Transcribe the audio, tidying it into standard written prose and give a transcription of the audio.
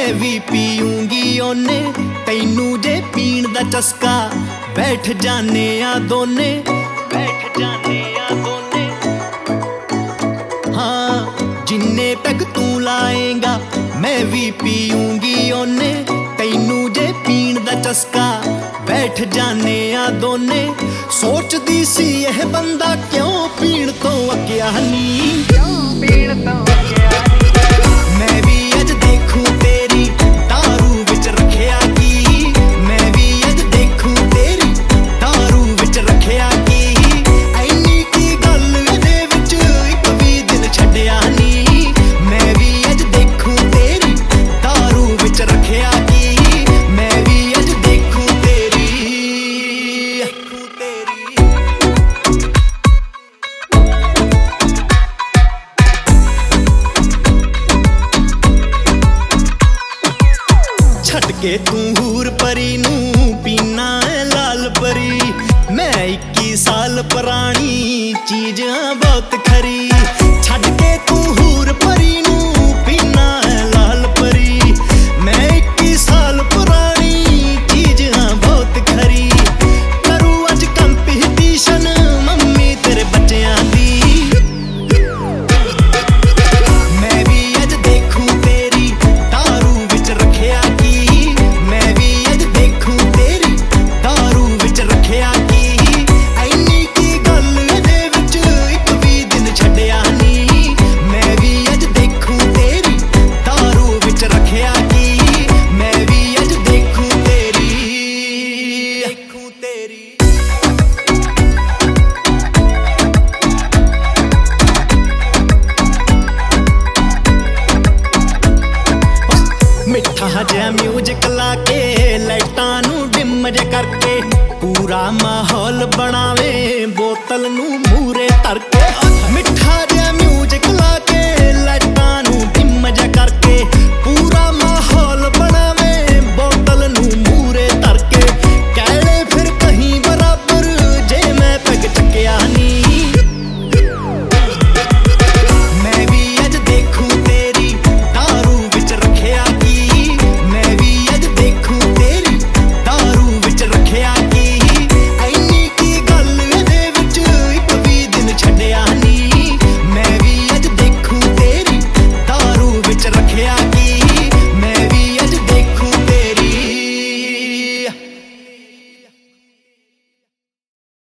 मैं भी पीऊंगी ओने तैनू जे पीण दा चस्का बैठ जाने आ दोने हाँ जिन्ने पैग तू लाएगा मैं भी पीऊंगी ओने तैनू जे पीण दा चस्का बैठ जाने आ दोने सोचदी सी यह बंदा क्यों पीण तो अग्या नी मैं भी अज देखूं तेरी दारू विच रखिया की मैं भी अज देखूं तेरी दारू विच रखिया की ऐनी की गल दे विच इक भी दिन छड्डिया नी मैं भी अज देखूं तेरी दारू विच रखिया की मैं भी अज देखूं तेरी छट के तू हूर परी नू पीना है लाल परी मैं 21 साल पुरानी चीज हाँ बहुत खरी छट के तू हूर परी नू पीना है लाल परी मैं 21 साल पुरानी चीज हाँ बहुत खरी करूँ अज कंपीटीशन मम्मी तेरे बच्चियां दी मैं भी अज देखूं तेरी दारू विच रखिया जिहा म्यूजिक लाके लाइटां नू डिम जे करके पूरा माहौल बनावे बोतल नू